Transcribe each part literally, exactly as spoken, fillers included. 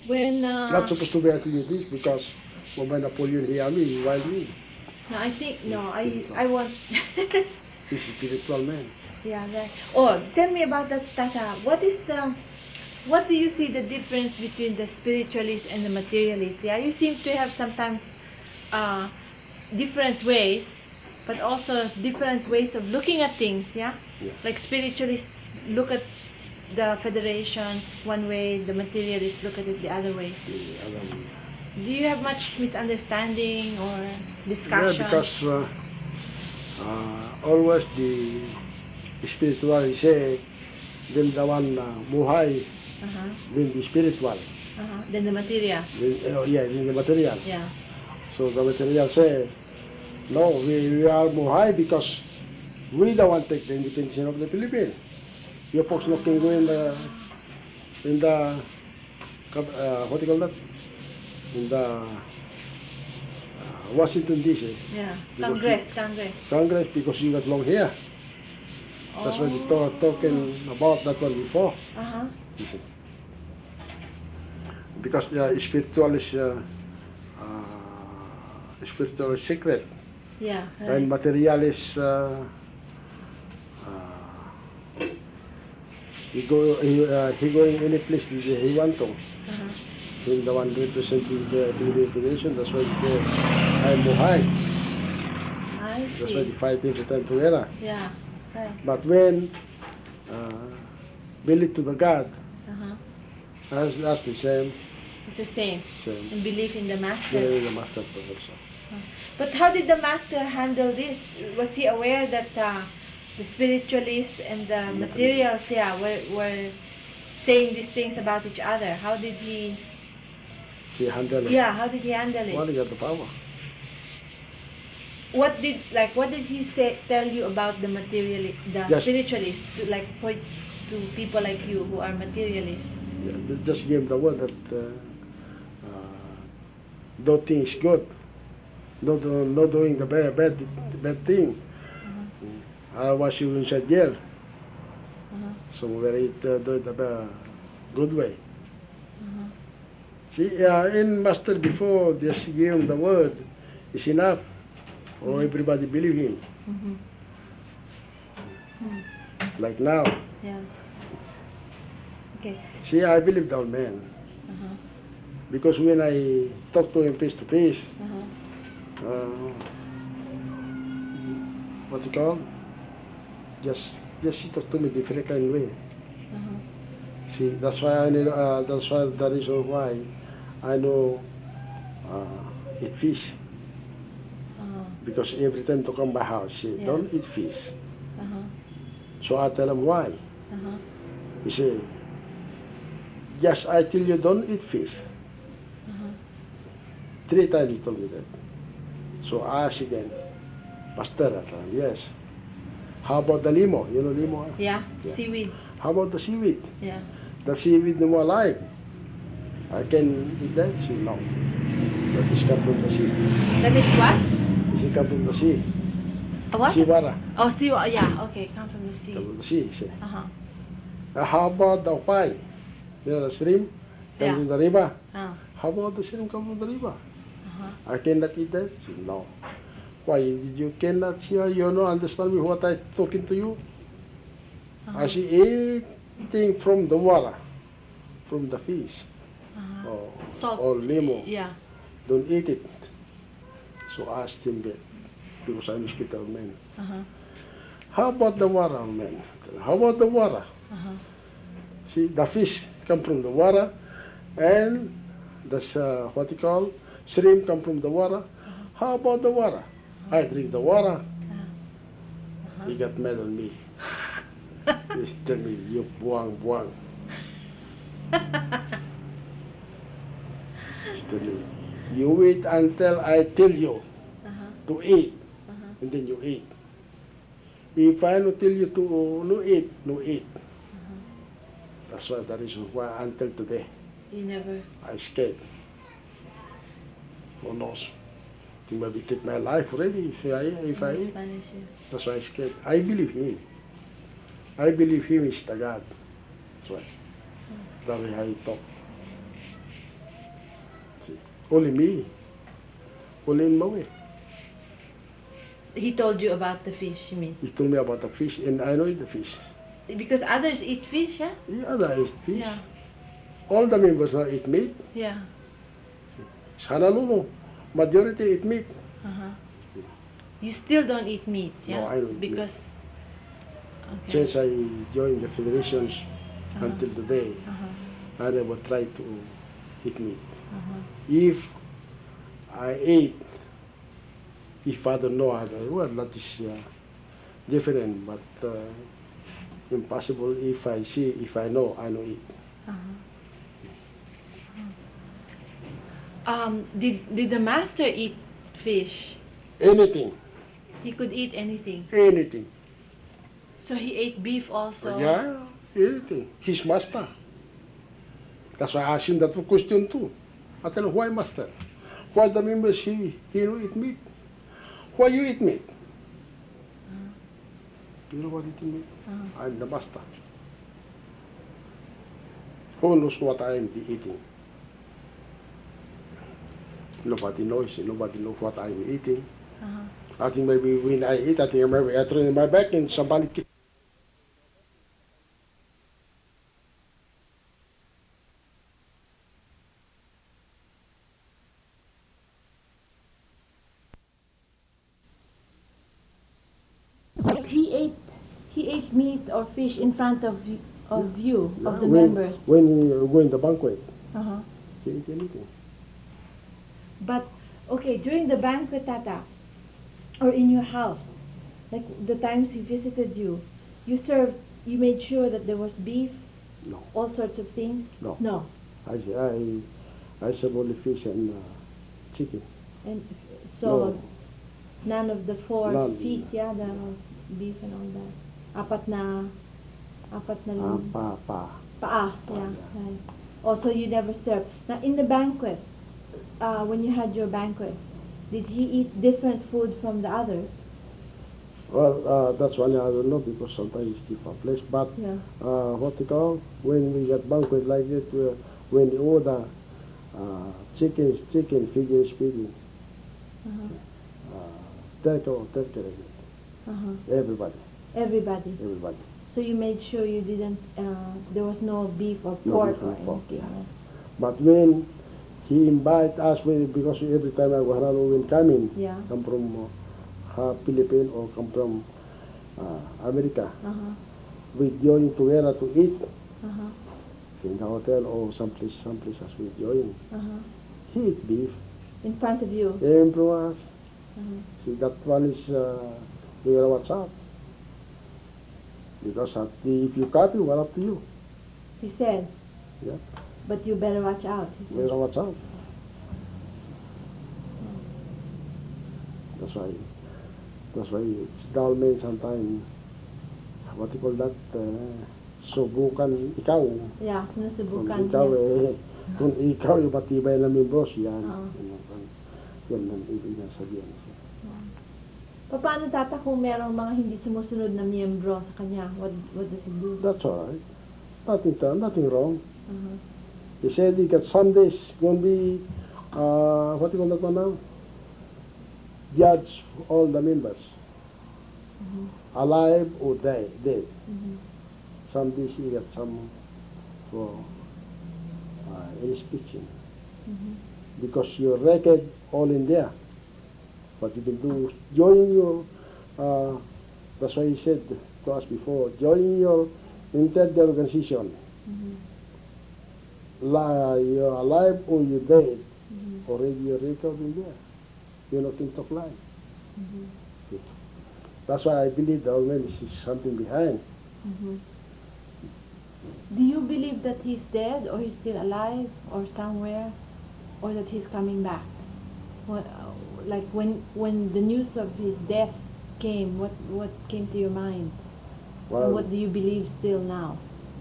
When uh, Not supposed to be at you this because when Napoleon hear me, while me, no, I think no, He's I spiritual. I want. he's a spiritual man. Yeah, right. Oh, tell me about that, Tata. What is the, what do you see the difference between the spiritualists and the materialists? Yeah, you seem to have sometimes uh, different ways, but also different ways of looking at things. Yeah, Yeah. like spiritualists look at the federation one way, the materialists look at it the other way. The other one. Do you have much misunderstanding or Yeah, discussion? because uh, uh, always the spiritual he say, then the one uh, muhay, Uh-huh. then the spiritual, Uh-huh. Then the material. then, uh, yeah, then the material. Yeah. So the material say, no, we, we are muhay because we the one take the independence of the Philippines. You folks not can go in the in the uh, what do you call that? In the uh, Washington D C. Yeah. Because Congress, Congress. Congress because you got long hair. That's why they talk, talking about that one before. Uh-huh. You see. Because the spiritual is uh, uh, spiritual is secret Yeah, right. and material is uh, uh, he go he, uh, he going any place he, he want to. Uh-huh. He's the one representing the Philippine Federation. That's why he say I'm Muhay. I That's why see. they fight every time together. Yeah, right. But when uh, believe to the God, Uh-huh. that's, that's the same It's the same. same. And belief in the master. Yeah, the master also. But how did the master handle this? Was he aware that uh, the spiritualists and the materials, yeah, were, were saying these things about each other? How did he, He handled it. yeah, how did he handle Well, it? he got the power. What did, like, what did he say, tell you about the material, the Yes. spiritualists, to, like, point to people like you who are materialists? Yeah, they just give him the word that uh, uh, do things good, not do, not doing the bad bad, bad thing. Uh-huh. Otherwise, you inside jail. Uh-huh. So where it uh, do it the bad, good way. Uh-huh. See, uh, in master before just give him the word is enough, or everybody believe him. Mm-hmm. Like now, Yeah. Okay. see, I believe the old man Uh-huh. because when I talk to him face to face, Uh-huh. uh, what you call, just just he talk to me different kind way. Uh-huh. See, that's why I know. Uh, that's why the reason why I know uh, eat fish Uh-huh. because every time to come by house, say Yeah. don't eat fish. Uh-huh. So I tell him why. Uh-huh. He say, yes, I tell you don't eat fish. Uh-huh. Three times he told me that. So I asked again, Pastor, I told him, yes. How about the limo? You know limo? huh? Yeah. Yeah. Seaweed. How about the seaweed? Yeah. The seaweed no more alive. I can eat that? She no. That is come from the sea. That is what? This is come from the sea. A what? Siwara. Oh, sea. Yeah. Okay. Come from the sea. Come from the sea. Say. Uh-huh. Uh, how about the opay? You know the shrimp? Come Yeah. from the river. Oh. How about the shrimp come from the river? Uh-huh. I cannot eat that? She no. Why did you cannot hear? You don't understand me what I talking to you? Uh-huh. I see anything from the water, from the fish, Uh-huh. or, Salt. or limo, Yeah. don't eat it. So I asked him back, because I'm a skittle man. Uh-huh. How about the water, man? How about the water? Uh-huh. See, the fish come from the water, and that's uh, what you call shrimp come from the water. How about the water? I drink the water. He got mad on me. He's telling me, you buang buang. He's telling me, you wait until I tell you Uh-huh. to eat, Uh-huh. and then you eat. If I no tell you to no eat, no eat. That's why that is why until today You never. I scared. Who knows? Think maybe take my life already if I if I eat. Punish you. That's why I scared. I believe him. I believe him is the God. That's why. That way I talk. Only me. Only in Maui. He told you about the fish, you mean? He told me about the fish, and I know eat the fish. Because others eat fish, yeah? The other is fish. Yeah. All the members are eat meat. Yeah. Honolulu, majority eat meat. Uh-huh. You still don't eat meat, yeah? No, I don't eat meat. Because okay. Since I joined the federations Uh-huh. until today, Uh-huh. I never try to eat meat. Uh-huh. If I ate, if I don't know, I don't, well, that is uh, different, but uh, impossible if I see, if I know, I know it. Uh-huh. Um, did did the master eat fish? Anything, He could eat anything. anything. So he ate beef also. Yeah, anything. His master. That's why I asked him that question too. I tell him, why master? Why the members he, he don't eat meat? Why you eat meat? You know what eating meat? Uh-huh. I'm the master. Who knows what I am eating? Nobody knows. Nobody knows what I'm eating. Uh-huh. I think maybe when I eat, I think maybe I throw in my back and somebody kiss. But he ate he ate meat or fish in front of you, of you, of the when, members. When you go in the banquet, Uh-huh. he eat anything. But okay, during the banquet, Tata, or in your house, like the times he visited you, you served, you made sure that there was beef, No, all sorts of things. no. No, I I I serve only fish and uh, chicken. and so No. none of the four None. feet, yeah, the beef and all that. Apat na, apat na Ah, lang. pa, pa. Paa, yeah. Right. Also, you never served. Now, in the banquet, uh, when you had your banquet, did he eat different food from the others? Well, uh, that's one I don't know because sometimes it's different place. But Yeah. uh, what you call when we get banquet like that, uh, when you order uh, chicken, is chicken, pig is pig, Uh-huh. uh, turkey, or turkey, like that. Uh-huh. Everybody, Everybody. everybody. So you made sure you didn't, uh, there was no beef or No pork beef or or pork, anything. yeah. right? But when he invite us, when, because every time I go around when coming, Yeah. come from uh, Philippines or come from uh, America, Uh-huh. we join together to eat Uh-huh. in the hotel or someplace, someplace as we join. Uh-huh. He eat beef. In front of you. And from us, Uh-huh. see that one is uh, you gotta watch out. Because at the, if you copy, well up to you. He said. Yeah. But you better watch out. He You said. gotta watch out. That's why, that's why it's dull man sometimes, what you call that, uh, subukan ikaw. Yeah, Kung sinusubukan ikaw niya. eh, kung ikaw yung matibay na membros, yan. Oo. Yan ang ibig niya sabihin. Paano, Tata, kung merong mga hindi sumusunod na miyembro sa kanya? What what does he do? That's all right. Nothing, nothing wrong. Uh-huh. He said he got Sundays going to be, uh, what do you call that one now? Judge all the members, Mhm. alive or dead. dead. Mhm. Some days he got some for uh, any speaking. Mhm. Because your record all in there. What you can do, join your, uh, that's why he said to us before, join your entered the organization. Mhm. Li- you're alive or you're dead. Mhm. Already your record in there. You're not in top line. Mhm. That's why I believe the already is something behind. Mhm. Do you believe that he's dead or he's still alive or somewhere, or that he's coming back? What, uh, like when when the news of his death came, what what came to your mind? And Well, what do you believe still now?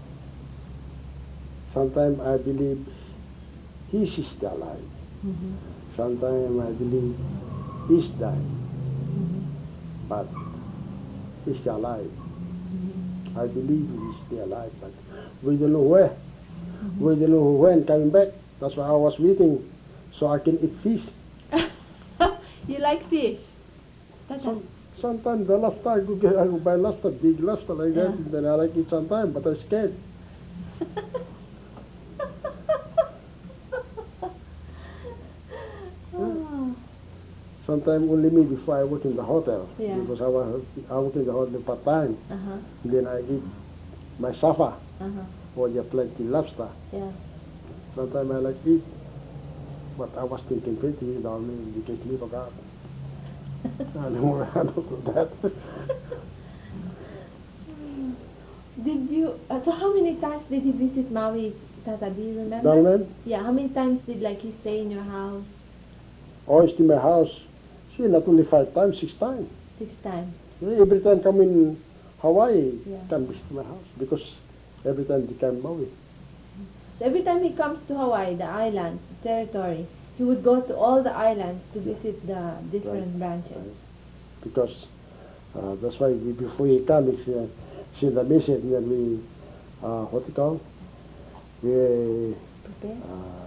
sometimes I believe he's still alive. Mhm. Sometimes I believe he's died, Mhm. but he's still alive. Mhm. I believe he's still alive, but we don't know where. Mhm. We don't know when coming back. That's why I was waiting so I can eat fish. You like fish? Tata. Some, sometimes the lobster I go get, I go buy lobster, big lobster like that, Yeah. and then I like it sometimes, but I'm scared. Oh. Sometimes only me before I work in the hotel, Yeah. because I work, I work in the hotel part time. Uh-huh. Then I eat my supper, Uh-huh. or you plenty lobster. Yeah. Sometimes I like eat, but I was thinking pretty, you know, maybe you can sleep about. I don't, I don't do that. Did you, uh, so how many times did he visit Maui, Tata? Do you remember? Darling, Yeah, how many times did like he stay in your house? always to my house. See, not only five times, six times. Six times. Every time come in Hawaii, Yeah. come visit my house, because every time they come Maui. So every time he comes to Hawaii, the islands, the territory, he would go to all the islands to visit the different Right. branches. Right. Because uh, that's why we, before he come, he uh, send a message, and then we, uh, what you call, we Okay? uh,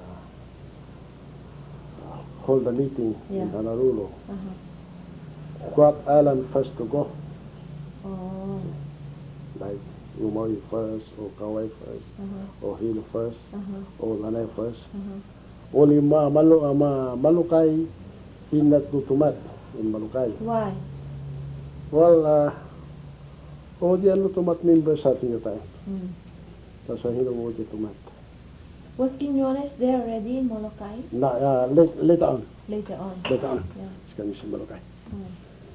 hold a meeting Yeah. in Honolulu. Uh-huh. What island first to go? Oh. Like Umoi first, or Kauai first, Uh-huh. or Hilo first, Uh-huh. or Lanai first. Uh-huh. Only ma, Malu, uh, ma, Malukai, he not do tumat in Malukai. Why? Well, uh, all the other tumat members at the time. Mm. That's why he don't want the tumat. Was Quiñones there already in Molokai? Na, uh, late, later on, Later on. later on. Yeah. It's coming to Malukai. Mm.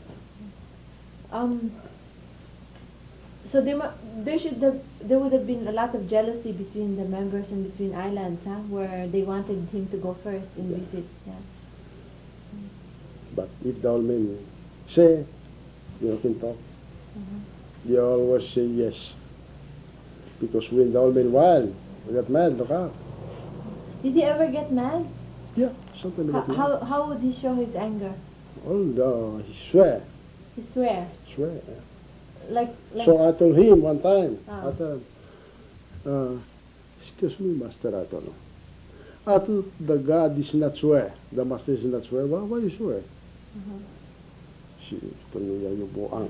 Um. So there, mu- there should have, there would have been a lot of jealousy between the members and between islands, huh? Where they wanted him to go first and Yeah. visit. Yeah. But if the old men say, you can talk, Mhm. they always say yes. Because when the old men wild, we got mad, look out. Did he ever get mad? Yeah, something How, like that. how how would he show his anger? Oh no, he swear, He swear, swear. like like. So I told him one time, Ah. I told him, uh, excuse me, master, I told him. I told the God is not swear, the master is not swear, why, why you swear? Mhm. She told me, yeah, you boang.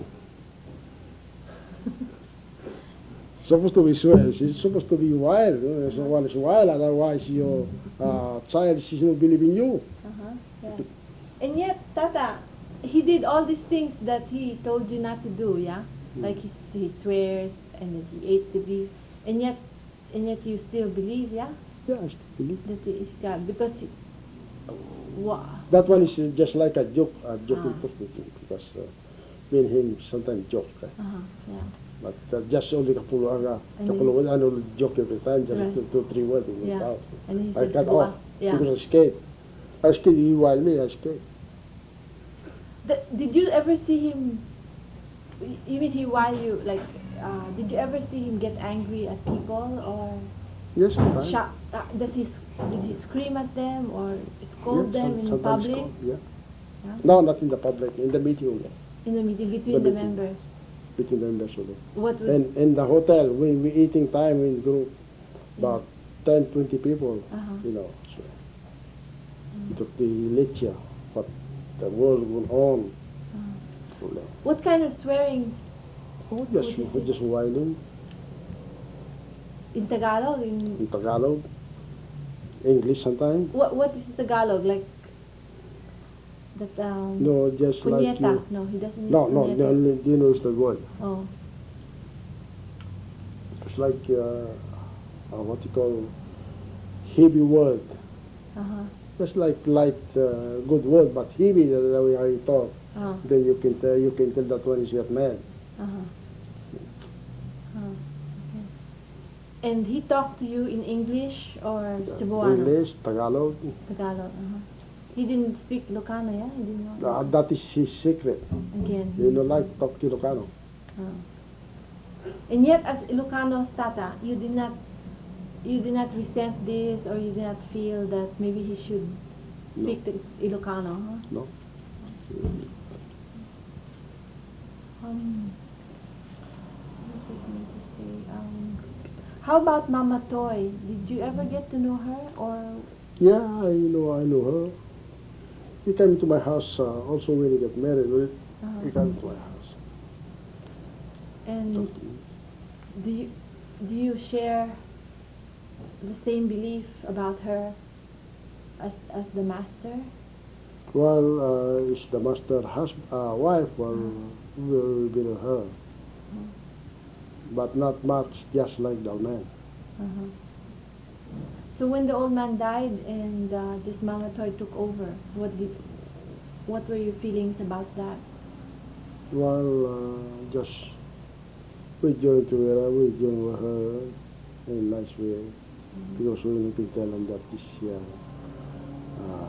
Supposed to be swear, she's supposed to be wild. You know? So one is wild, otherwise your uh, child, she don't believe in you. Uh-huh. Yeah. And yet, Tata, he did all these things that he told you not to do. Yeah, Mm. like he he swears and then he ate the beef, and yet and yet you still believe, yeah, Yeah, I still believe. that he is God because. He, wow. That one is uh, just like a joke, a joking Ah. perspective, because uh, me and him sometimes joke. Right? Uh-huh. Yeah. But uh, just only couple of, uh, And couple of words, I don't joke every time, just Right. two, two, three words in Yeah. the house. And he I said, cut "Dua." off Yeah. because I'm scared. I'm scared you wild me, I'm scared. The, did you ever see him? e- Even he while you like, uh, did you ever see him get angry at people or Yes, sometimes. shout? Uh, does he s- did he scream at them or scold Yeah, them some- in sometimes public? call, yeah. Yeah? No, not in the public, in the meeting only, In the meeting between The the, meeting. members. between the members only. What would? And in the hotel, when we eating time in group, about ten, twenty people, Uh-huh. you know. So it took the lecture, what the world going on. Uh, So, what kind of swearing oh, just, What is we it? just whining in Tagalog? In in Tagalog, English sometimes. what? What is Tagalog like? That um. No, just like Punyeta. you. No, he doesn't. use No, no, punyeta. the only you know is the word. Oh. It's like uh, uh, what you call heavy word. Uh huh. Just like light, uh, good word, but heavy the, the way how you talk. Uh huh. Then you can tell you can tell that one is your man. Uh huh. Uh, okay. And he talked to you in English or Cebuano? English, Tagalog. Tagalog. Uh-huh. He didn't speak Ilocano, yeah? He didn't know. Uh, that is his secret. Again. You know, like talk Ilocano. Uh. And yet, as Ilocanos, Tata, you did not, you did not resent this, or you did not feel that maybe he should speak the Ilocano, huh? No. Um, what was I going to say? Um, how about Mama Toy? Did you ever get to know her, or Yeah, I know, I know her. He came to my house uh, also when he got married. We- Uh-huh. He came to my house. And Something. do you do you share the same belief about her as as the master? Well, uh, is the master husband, uh, wife, well, will be her, Uh-huh. but not much, just like the man. Uh-huh. So when the old man died and uh, this Mama Toy took over, what did what were your feelings about that? Well, uh, just we joined together, we joined with her in a nice way, because we need to tell him that this year uh,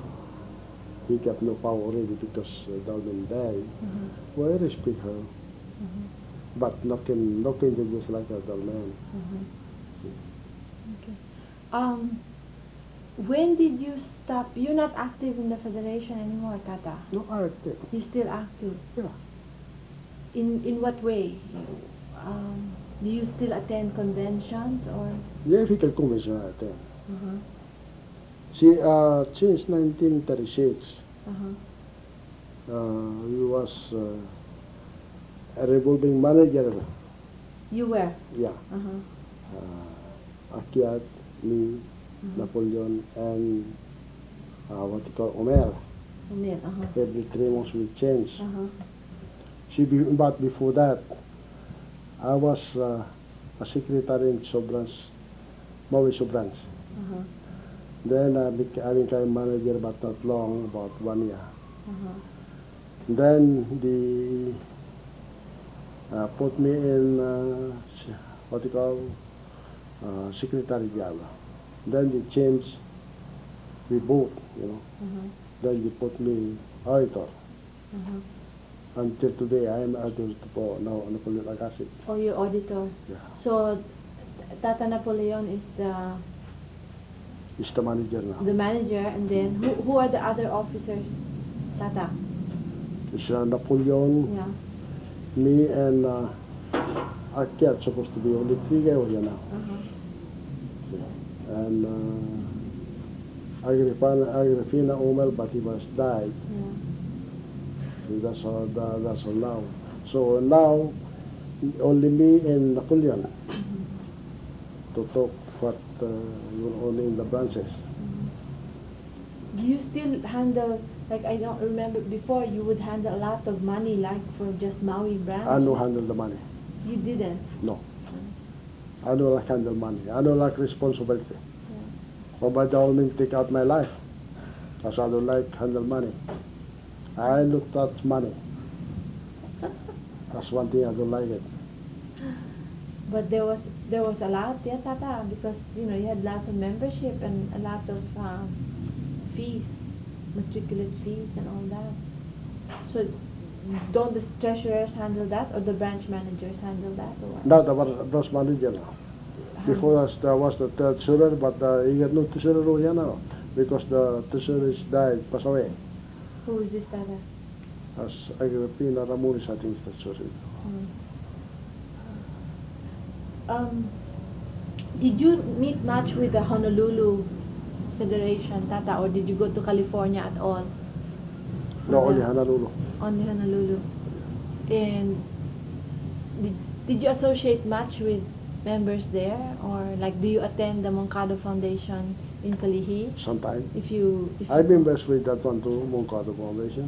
he got no power already because uh, the old man died. Uh-huh. Well, I respect her, Uh-huh. but nothing, nothing to just like the old man. Uh-huh. Okay. Um, when did you stop? You're not active in the federation anymore, Tata. No, I think, You're still active. yeah. In in what way? Um, do you still attend conventions or? Yeah, if he can convention, I think. Uh-huh. See, uh, since nineteen thirty-six, Uh-huh. uh, he was uh, a revolving manager. You were. Yeah, Uh-huh. uh, Akyat, me, Uh-huh. Napoleon, and uh, what you call Omer. Umir. Uh-huh. Every three months we change. Uh-huh. See, be, but before that, I was uh, a secretary in Sobrans, Maui Sobrans. Uh-huh. Then I became, I became manager, but not long, about one year. Uh-huh. Then the uh, put me in uh, s- what you call uh, secretary job. Then they changed we both, you know. Uh-huh. Then they put me auditor. Uh-huh. Until today, I am auditor for now Napoleon Agassi. Oh, you're auditor. Yeah, So, Tata Napoleon is the he's the manager now. the manager, and then who who are the other officers? Tata. It's uh, Napoleon, Yeah. me, and uh, Akyat supposed to be only three guys here now. Uh-huh. And uh, Agripina, Agripina Omer, but he was died. Yeah. So that's all, that, that's all now. So now, only me and Napoleon to talk what uh, you know, only in the branches. Do you still handle, like I don't remember, before you would handle a lot of money like for just Maui branch? I know handle the money. You didn't? No. I don't like handle money. I don't like responsibility. Yeah. Or by the all means take out my life. Because I don't like handle money. I don't touch money. That's one thing I don't like it. But there was there was a lot, yeah, Tata, because you know you had lots of membership and a lot of um, fees, matriculate fees and all that. So don't the treasurers handle that, or the branch managers handle that, or what? Now the branch manager now. Before us, there was the treasurer, but uh, he got no treasurer here now because the treasurer is died, passed away. Who is this Tata? As Agripina Ramones, I think is the treasurer. Hmm. Um, did you meet much with the Honolulu Federation, Tata, or did you go to California at all? No, For only the- Honolulu. Only Honolulu. And did, did you associate much with members there, or like do you attend the Moncado Foundation in Kalihi? Sometime. If you, if I've you been best with that one too, Moncado Foundation.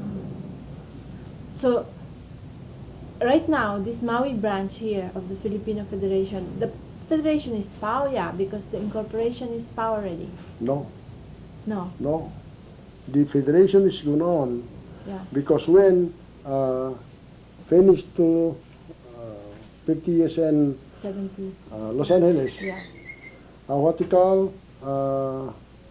So right now, this Maui branch here of the Filipino Federation, the federation is P A O, yeah, because the incorporation is P A O already. No, No, no. The federation is going on yeah, because when uh, finished to uh, fifty years in seventy, uh, Los Angeles, yeah, uh, what you call uh,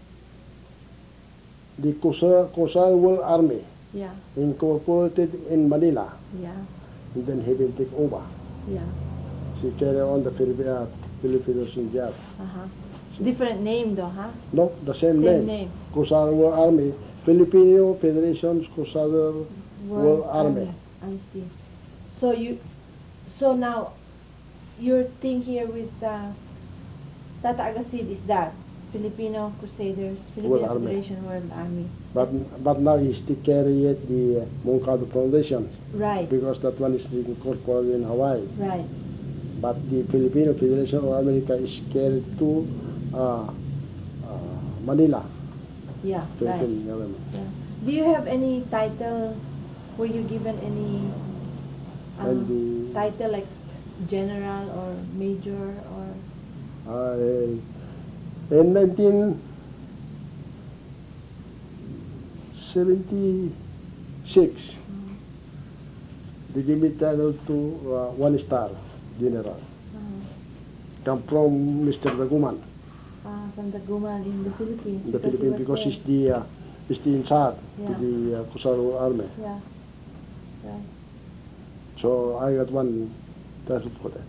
the Coastal, Coastal World Army yeah, incorporated in Manila, yeah, and then he will take over. yeah, She carry on the Philippine, uh, Philippines job. uh-huh. Different name though, huh? No, the same, Same name. name. Coastal World Army, Filipino Federation Coastal World Army. I see. So you, so now, your thing here with uh, Tata Agasid is that Filipino Crusaders, Filipino Army. Federation World Army. But but now he still carry it the uh, Moncado Foundation Right, because that one is incorporated in Hawaii. right. But the Filipino Federation of America is carried to uh, uh, Manila, Yeah, right. Philippine government. Yeah. Do you have any title? Were you given any um, And the- title like general or major or? Uh, in nineteen seventy-six, they gave me title to uh, one star general. Uh, Come from Mister Daguman uh, from the Guman in the Philippines. in the because he Philippines was because there. he's the uh, he's the in charge Yeah. to the uh, Kusaro Army. Yeah. Right. So I got one title for that.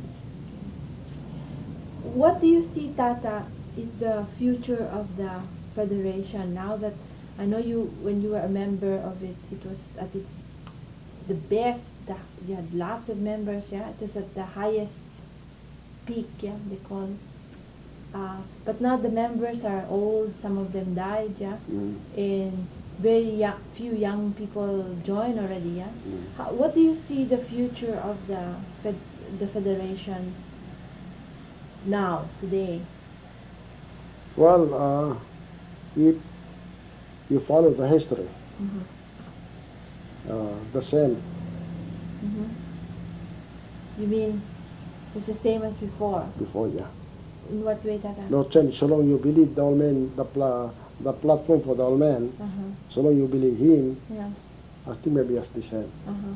What do you see, Tata, is the future of the federation now that I know you when you were a member of it, it was at its the best. The, you had lots of members. Yeah, it was at the highest peak. Yeah, they call it. Uh, but now the members are old. Some of them died. Yeah, Mm. and very young, few young people join already. Yeah. Mm. How, what do you see the future of the fed, the federation now today? Well, uh, if you follow the history, Mm-hmm. uh, the same. Mm-hmm. You mean it's the same as before? Before, yeah. In what way, Tata? No change. So long you believe the old man, the, pla- the platform for the old man, Uh-huh. so long you believe him, Yeah. I think maybe as the same. Uh-huh.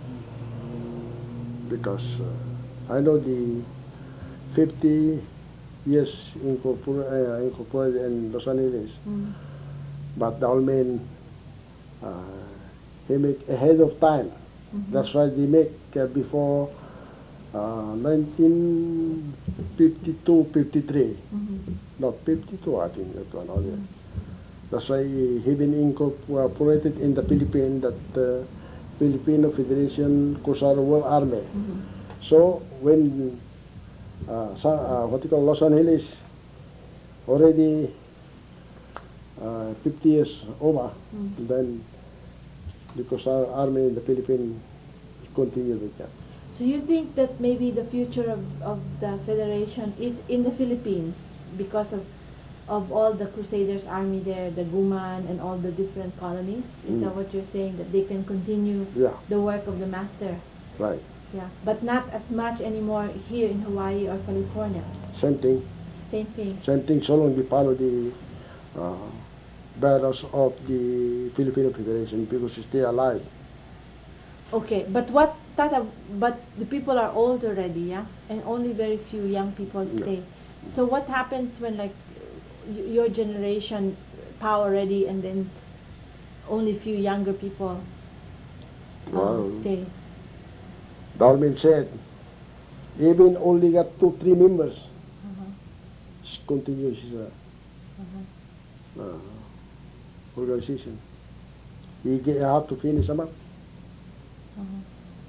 Because uh, I know the fifty years incorporated, uh, incorporated in Los Angeles, Mm. but the old man, uh, he make ahead of time. Mhm. That's why they make uh, before uh, nineteen fifty-two, fifty-three. Mhm. Not fifty-two, I think that one earlier. That's why he been incorporated in the Philippines, that uh, Filipino Federation Kusaro World Army. Mhm. So when uh, sa, uh, what you call Los Angeles already uh, fifty years over, Mm. then the Kusaro Army in the Philippines continued with that. So you think that maybe the future of, of the federation is in the Philippines because of of all the Crusaders army there, the Guman and all the different colonies? Is Mm. that what you're saying? That they can continue Yeah, the work of the master? right. Yeah. But not as much anymore here in Hawaii or California. Same thing. Same thing. Same thing, so long we follow the uh, battles of the Filipino Federation because it's still alive. Okay, but what Tata? But the people are old already, yeah, and only very few young people Yeah. stay. So what happens when like y- your generation power ready and then only few younger people uh, Well, stay? Darwin said, even only got two, three members, Uh-huh. she continues his uh, Uh-huh. uh, organization. He get, have to finish them up. Uh-huh.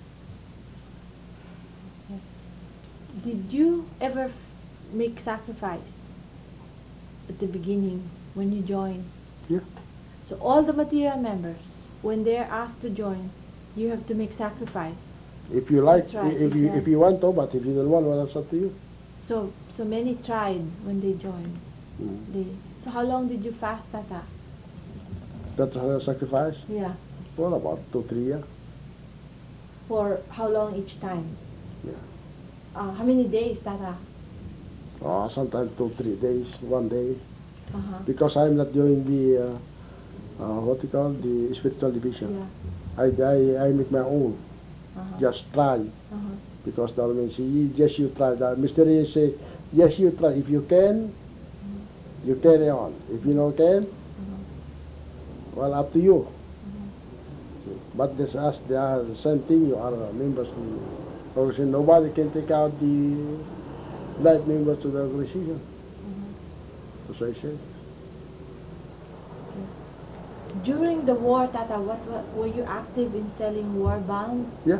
Okay. Did you ever f- make sacrifice at the beginning when you joined? Yeah. So all the material members, when they're asked to join, you have to make sacrifice. If you like, That's right, if you if exactly. you want to, but if you don't want, well, that's up to you. So so many tried when they joined. Mm. They, so how long did you fast, Tata? That's a sacrifice. Yeah. Well, about two, three years. For how long each time? Yeah. Uh, how many days, Tata? Oh, sometimes two, three days, one day. Uh-huh. Because I'm not doing the uh, uh, what you call the spiritual division. Yeah. I, I I make my own. Uh-huh. Just try. Uh-huh. Because the Lord say, yes, you try. The mystery say, yes, you try. If you can, you carry on. If you don't can, Uh-huh. well, up to you. But this us, they are the same thing. You are uh, members of the organization. Nobody can take out the life members of the organization. That's what I said. During the war, Tata, what, what were you active in selling war bonds? Yeah.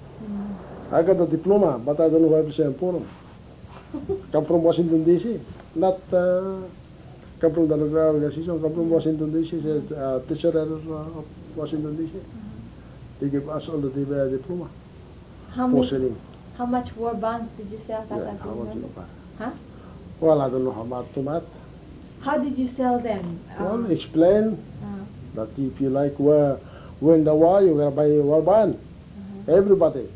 Mm. I got a diploma, but I don't know why to say in Forum. Come from Washington, D C not uh, come from the organization, come from Washington D C, said, uh, teacher uh, of Washington D C. They give us all the uh, diploma How for many, selling. how much war bonds did you sell, Tata? Yeah, Do how you much you remember? know? Huh? Well, I don't know how much to math. How did you sell them? Well, Um, explain uh, that if you like where, win the war, you're going to buy a war bond. uh-huh. Everybody.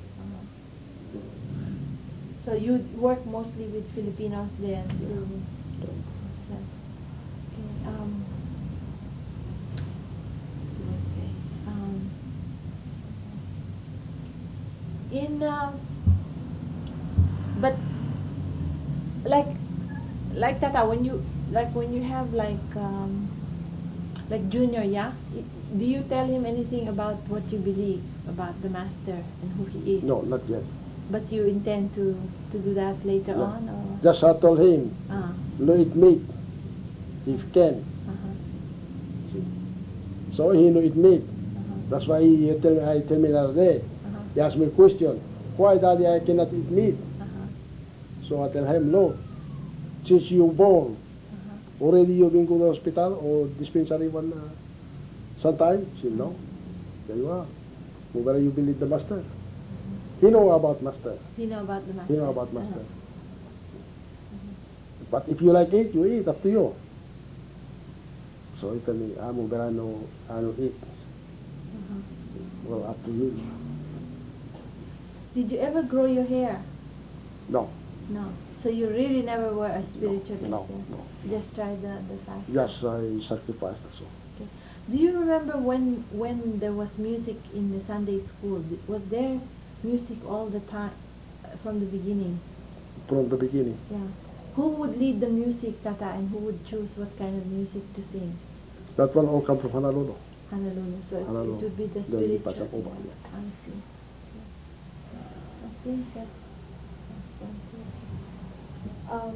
So you work mostly with Filipinos then to sell. Okay. Um, okay. Um, in uh, but like like Tata, when you like when you have like um, like Junior, yeah, I- do you tell him anything about what you believe about the master and who he is? No, not yet. But you intend to to do that later Yeah. on, or Just I told him, ah, no eat meat, if can. uh-huh, So he no eat meat. uh-huh, That's why he tell me, I tell me the other day. uh-huh, He asked me a question, why daddy I cannot eat meat? uh-huh, So I tell him, no, since you born, uh-huh. already you been to the hospital or dispensary one uh, sometime? He said, no. There you are. Whether you believe the master. He know about master. You know about the master. He know about master. Uh-huh. But if you like it, you eat, up to you. So he tell me, I'm but I know, I know eat. Uh-huh. Well, up to you. Did you ever grow your hair? No, No. So you really never were a spiritualist? no, then? no. Just tried the, the fast? Yes, I sacrificed so. Okay. Do you remember when when there was music in the Sunday school? Th- Was there music all the time uh, from the beginning? From the beginning. Yeah. Who would lead the music, Tata, and who would choose what kind of music to sing? That one all come from Honolulu. Honolulu. So it, Honolulu. it would be the Then we spiritual. pass up over. I see. I think that's, that's something. Um,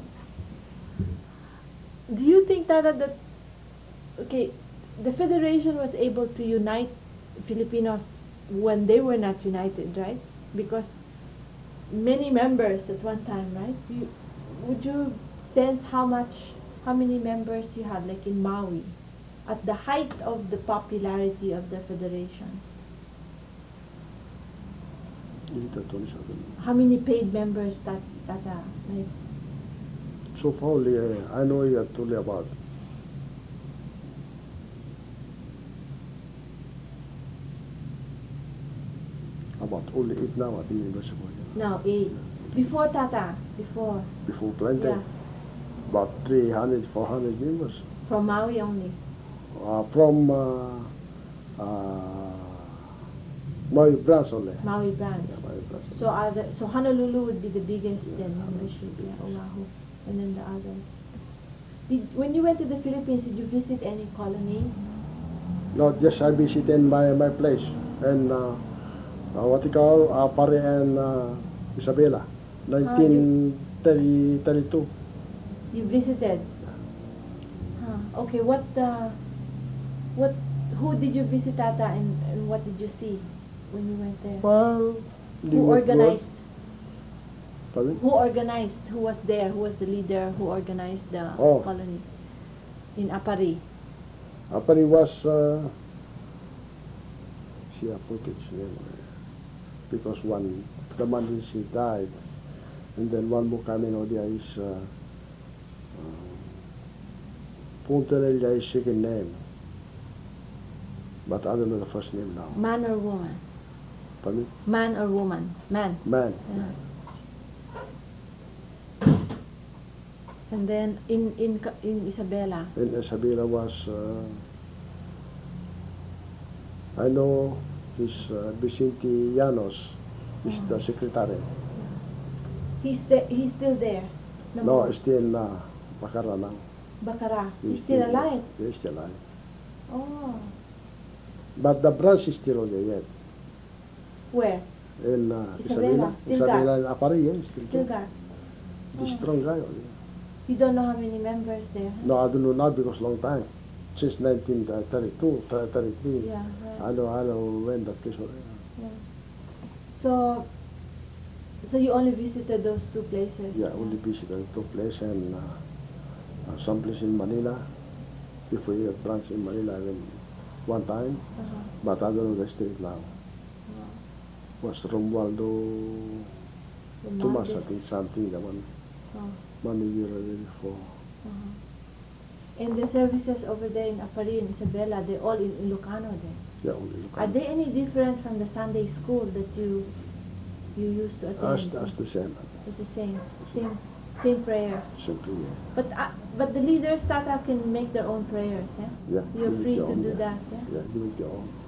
do you think, Tata, that okay, the federation was able to unite Filipinos when they were not united, right? Because many members at one time, right? You, would you sense how much, how many members you had, like in Maui, at the height of the popularity of the federation? How many paid members that Tata? Like, So far, only, uh, I know you have told me about. About only eight now at the University. no, eight. Before Tata, before, Before planting, yeah, about three hundred, four hundred members. from Maui only. Uh, from uh, uh, Maui branch only. Maui branch. Yeah, Maui branch. So other, so Honolulu would be the biggest then membership, yeah, Oahu, and then the others. Did, when you went to the Philippines, did you visit any colony? No, just I visited my my place and uh, uh, what you call uh, Pare and uh, Isabela, nineteen thirty-two. You visited? Huh. Okay, what, uh, what, who did you visit, Tata, and, and what did you see when you went there? Well, they Who were organized? good. Pardon? Who organized? Who was there? Who was the leader? Who organized the Oh. colony in Apari? Apari was uh, she put it name because one the man she died, and then one more coming out there is uh, uh, Puntarella is second name, but I don't know the first name now. Man or woman? Pardon? Man or woman? Man. Man. Yeah. And then in in Ka- in Isabela, And Isabela was, uh, I know this uh, Vicente Llanos is Oh. the secretary. he's the, he's still there. No, more. still uh, Bacara now. Baccara. He's still alive. He's still alive. Oh, But the branch is still on there yet. where? In uh, Isabela, Isabela. still Isabela and Apari, yeah, still Still there. got. The Oh. strong guy. only. You don't know how many members there. Huh? No, I don't know now because long time. Since nineteen thirty-two, thirty-three. Yeah. I Right. know, I know when that case was. Yeah. So, so you only visited those two places. Yeah, only visited two place and uh, uh, someplace in Manila. If we have branch in Manila, then one time, Uh-huh. but I don't know the street now. Uh-huh. Was Romualdo The Tomas, I Montes. think something, the one, Oh. one year before. Uh-huh. And the services over there in Aparin, Isabela, they're all in Ilocano then. Yeah, only look Are at they any different from the Sunday school that you you used to As, attend? as the same, It's the same, same, same prayers. simply, yeah. But uh, but the leaders, Tata, can make their own prayers. Yeah, Yeah, you're give it free your to own, do yeah. that. Yeah. Yeah, give it your own.